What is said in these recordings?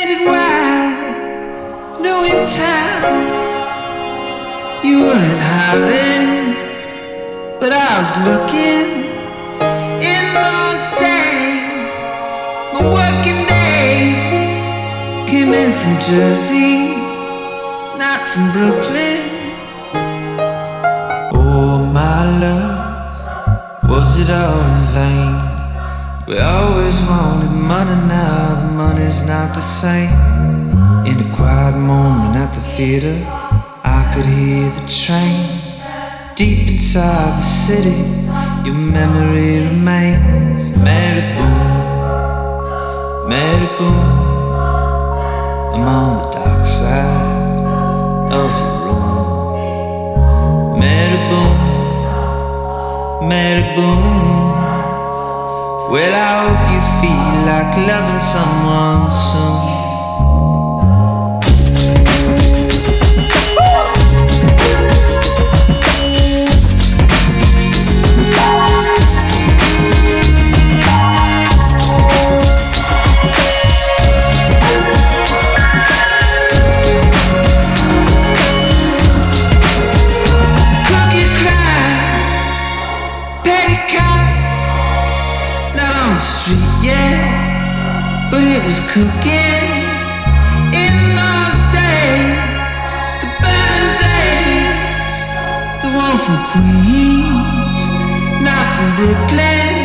made it wide, no in time. You weren't hiding, but I was looking in those days. My working days came in from Jersey, not from Brooklyn. Oh my love, was it all in vain? We always wanted money, now the money's not the same. In a quiet moment at the theater, I could hear the train. Deep inside the city, your memory remains. Mary Boone, Mary Boone, I'm on the dark side of your room. Mary Boone, Mary Boone, well, I hope you feel like loving someone soon. But it was cooking in those days, the burning days, the one from Queens, not from Brooklyn.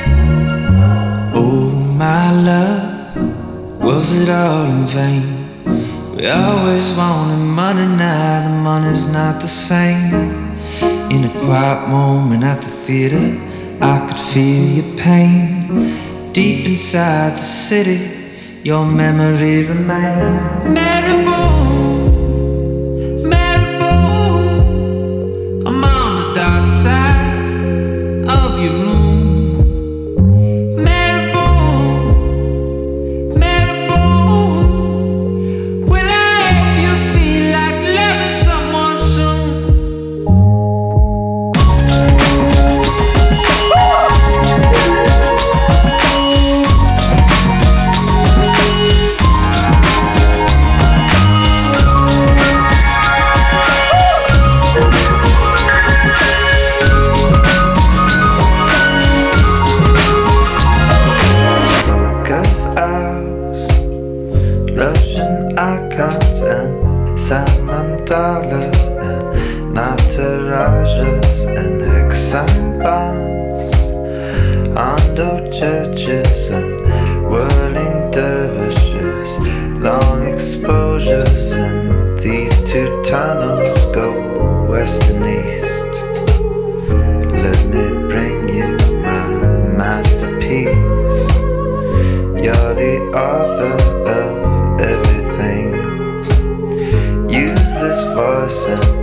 Oh my love, was it all in vain? We always wanted money, now the money's not the same. In a quiet moment at the theater, I could feel your pain. Deep inside the city, your memory remains. Mary Boone, Mary Boone, I'm on the dark side of your room. Mary Boone, Mary Boone, will I hope you feel like loving someone soon? Russian icons and salmon dollars and naturajas and hexagon bonds, Hondo churches and whirling dervishes, long exposures, and these two tunnels go west and east. Let me bring you my masterpiece. You're the author of everything. Use this voice and